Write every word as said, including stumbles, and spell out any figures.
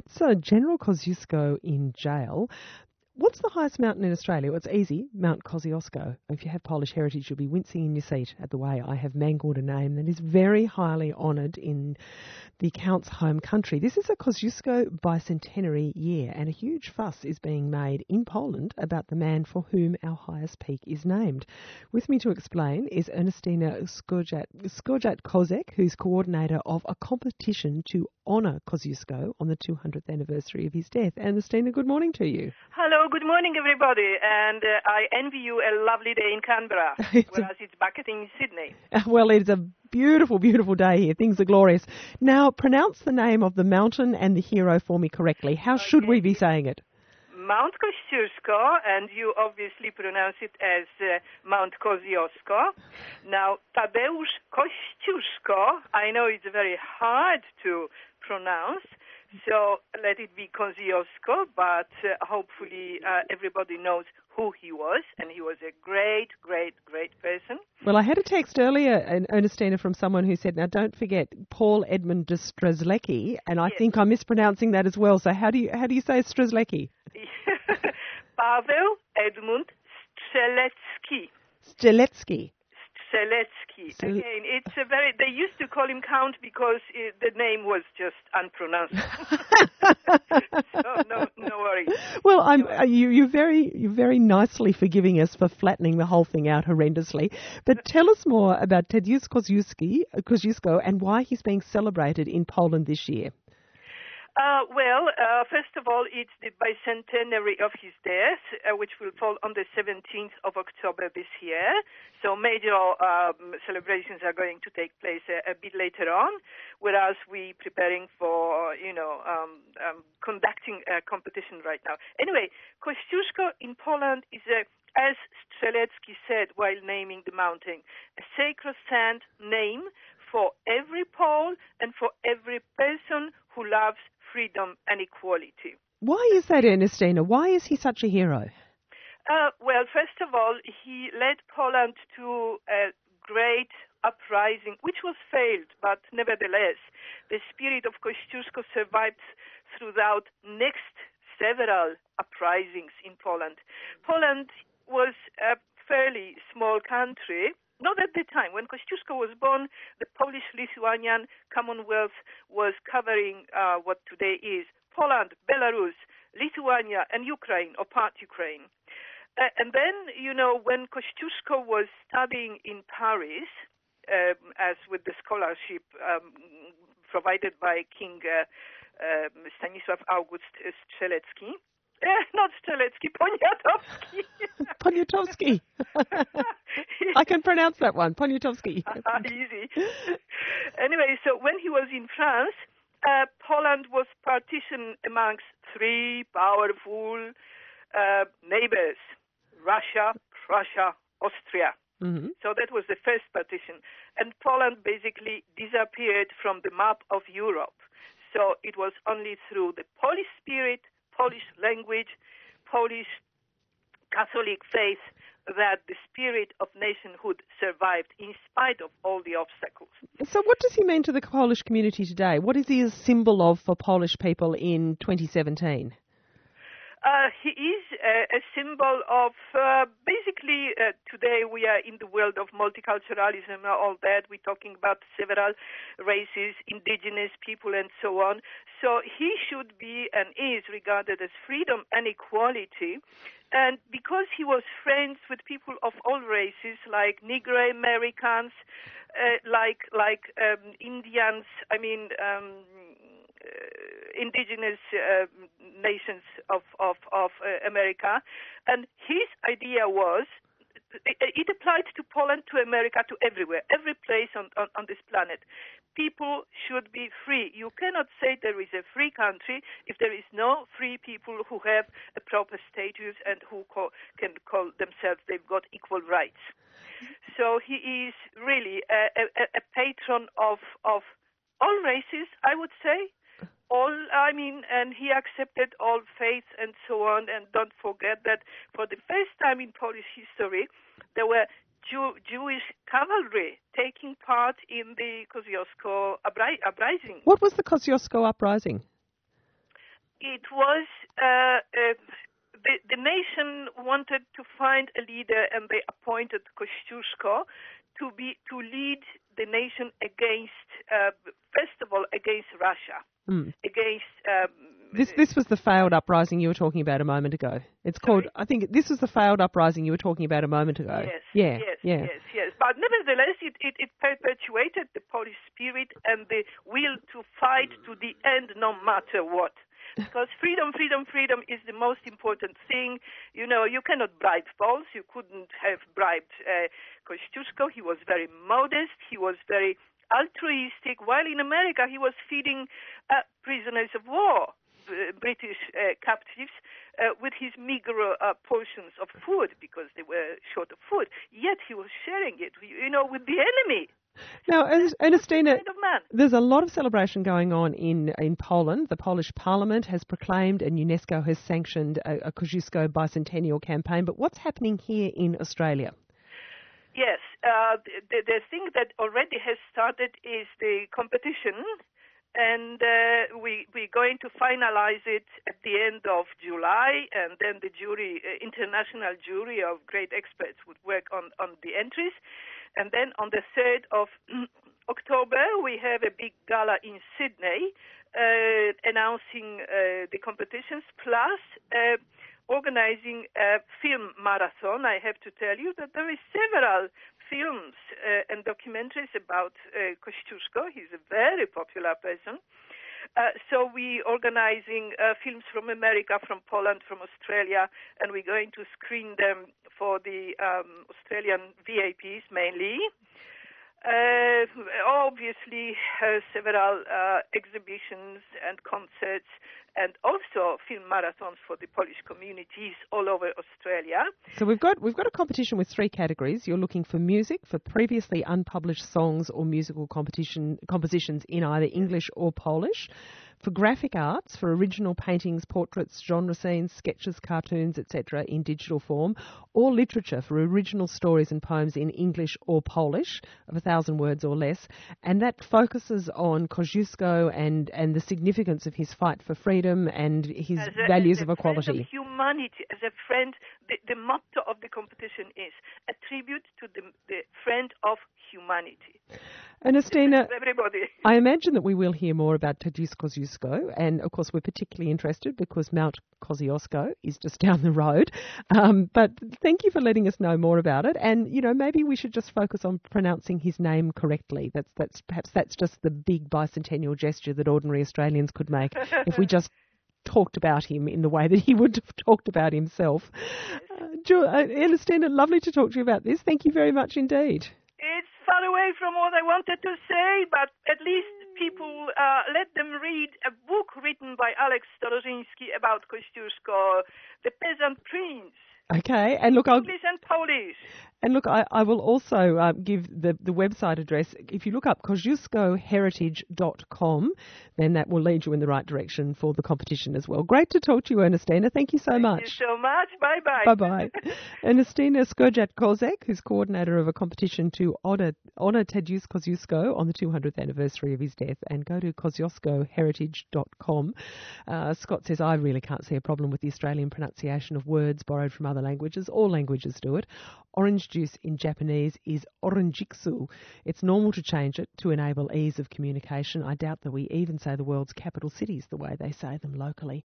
puts uh, General Kosciuszko in jail. What's the highest mountain in Australia? Well, it's easy, Mount Kosciuszko. If you have Polish heritage, you'll be wincing in your seat at the way I have mangled a name that is very highly honoured in the Count's home country. This is a Kosciuszko bicentenary year, and a huge fuss is being made in Poland about the man for whom our highest peak is named. With me to explain is Ernestina Skorzat-Kozek, who's coordinator of a competition to honour Kosciuszko on the two hundredth anniversary of his death. Ernestina, good morning to you. Hello, good morning, everybody. And uh, I envy you a lovely day in Canberra, it's whereas a, it's bucketing in Sydney. Well, it's a beautiful, beautiful day here. Things are glorious. Now, pronounce the name of the mountain and the hero for me correctly. How okay. should we be saying it? Mount Kosciuszko, and you obviously pronounce it as uh, Mount Kosciuszko. Now, Tadeusz Kościuszko, I know it's very hard to pronounce, so let it be Kosciuszko, but uh, hopefully uh, everybody knows who he was, and he was a great, great, great person. Well, I had a text earlier, Ernestina, from someone who said, now don't forget Paul Edmund de Strzelecki, and I yes. think I'm mispronouncing that as well. So how do you how do you say Strzelecki? Paweł Edmund Strzelecki. Strzelecki. Strzelecki. Again, it's a very. They used to call him Count because it, the name was just unpronounceable. So no, no worries. Well, I'm no worries. you. You're very, you're very nicely forgiving us for flattening the whole thing out horrendously. But tell us more about Tadeusz Kościuszko and why he's being celebrated in Poland this year. Uh, well, uh, first of all, it's the bicentenary of his death, uh, which will fall on the seventeenth of October this year. So major um, celebrations are going to take place a, a bit later on, whereas we preparing for, you know, um, um, conducting a competition right now. Anyway, Kościuszko in Poland is a, as Strzelecki said while naming the mountain, a sacrosanct name for every Pole and for every person who loves freedom and equality. Why is that, Ernestina? Why is he such a hero? Uh, well, first of all, he led Poland to a great uprising, which was failed, but nevertheless, the spirit of Kościuszko survived throughout next several uprisings in Poland. Poland was a fairly small country. Not at the time. When Kościuszko was born, the Polish-Lithuanian Commonwealth was covering uh, what today is Poland, Belarus, Lithuania, and Ukraine, or part Ukraine. Uh, and then, you know, when Kościuszko was studying in Paris, um, as with the scholarship um, provided by King uh, uh, Stanisław August Strzelecki, Uh, not Strzelecki, Poniatowski. Poniatowski. I can pronounce that one, Poniatowski. uh, easy. Anyway, so when he was in France, uh, Poland was partitioned amongst three powerful uh, neighbors, Russia, Prussia, Austria. Mm-hmm. So that was the first partition. And Poland basically disappeared from the map of Europe. So it was only through the Polish spirit, Polish language, Polish Catholic faith that the spirit of nationhood survived in spite of all the obstacles. So what does he mean to the Polish community today? What is he a symbol of for Polish people in twenty seventeen? Uh, he is a, a symbol of, uh, basically, uh, today we are in the world of multiculturalism and all that. We're talking about several races, indigenous people, and so on. So he should be and is regarded as freedom and equality. And because he was friends with people of all races, like Negro Americans, uh, like like um, Indians, I mean, um, uh, indigenous uh, nations of of, of uh, America, and his idea was it, it applied to Poland, to America, to everywhere, every place on, on, on this planet. People should be free. You cannot say there is a free country if there is no free people who have a proper status and who call, can call themselves they've got equal rights. So he is really a, a, a patron of of all races, I would say. All, I mean, and he accepted all faiths and so on. And don't forget that for the first time in Polish history, there were Jew, Jewish cavalry taking part in the Kosciuszko uprising. What was the Kosciuszko uprising? It was uh, uh, the, the nation wanted to find a leader, and they appointed Kosciuszko to be to lead the nation against, uh, first of all, against Russia, mm. against. Um, this this was the failed uprising you were talking about a moment ago. It's called. Sorry? I think this was the failed uprising you were talking about a moment ago. Yes. Yeah. Yes. Yeah. Yes. Yes. But nevertheless, it, it, it perpetuated the Polish spirit and the will to fight to the end, no matter what. Because freedom, freedom, freedom is the most important thing. You know, you cannot bribe Poles. You couldn't have bribed uh, Kosciuszko. He was very modest. He was very altruistic. While in America, he was feeding uh, prisoners of war, uh, British uh, captives, uh, with his meager uh, portions of food because they were short of food. Yet he was sharing it, you know, with the enemy. Now, Ernestina, kind of man. There's a lot of celebration going on in, in Poland. The Polish Parliament has proclaimed and UNESCO has sanctioned a, a Kosciuszko bicentennial campaign. But what's happening here in Australia? Yes, uh, the, the thing that already has started is the competition, and uh, we, we're going to finalize it at the end of July, and then the jury, uh, international jury of great experts would work on, on the entries. And then on the third of October, we have a big gala in Sydney uh, announcing uh, the competitions, plus uh, organizing a film marathon. I have to tell you that there is several films uh, and documentaries about uh, Kosciuszko. He's a very popular person. Uh, so we're organizing uh, films from America, from Poland, from Australia, and we're going to screen them for the um, Australian V I Ps mainly. Uh, obviously, uh, several uh, exhibitions and concerts, and also film marathons for the Polish communities all over Australia. So we've got we've got a competition with three categories. You're looking for music, for previously unpublished songs or musical competition compositions in either English or Polish. For graphic arts, for original paintings, portraits, genre scenes, sketches, cartoons, et cetera in digital form, or literature for original stories and poems in English or Polish of a thousand words or less. And that focuses on Kosciuszko and, and the significance of his fight for freedom and his as a, values as of a equality. Friend of humanity, as a friend, the, the motto of the competition is a tribute to the, the friend of humanity. Ernestina, everybody. I imagine that we will hear more about Tadeusz Kosciuszko, and of course we're particularly interested because Mount Kosciuszko is just down the road. Um, but thank you for letting us know more about it, and you know maybe we should just focus on pronouncing his name correctly. That's that's perhaps that's just the big bicentennial gesture that ordinary Australians could make if we just talked about him in the way that he would have talked about himself. Uh, Jo- uh, Ernestina, lovely to talk to you about this. Thank you very much indeed. It's far away from what I wanted to say, but at least people, uh, let them read a book written by Alex Storożyński about Kosciuszko, The Peasant Prince. Okay, and look, I'll... English and Polish. And look, I, I will also uh, give the, the website address. If you look up kosciuszko heritage dot com, then that will lead you in the right direction for the competition as well. Great to talk to you, Ernestina. Thank you so Thank much. Thank you so much. Bye-bye. Bye-bye. Ernestina Skurjat-Kozak, who's coordinator of a competition to honour, honour Tadeusz Kosciuszko on the two hundredth anniversary of his death. And go to kosciuszko heritage dot com. Uh, Scott says, I really can't see a problem with the Australian pronunciation of words borrowed from other languages. All languages do it. Orange juice in Japanese is oranjitsu. It's normal to change it to enable ease of communication. I doubt that we even say the world's capital cities the way they say them locally.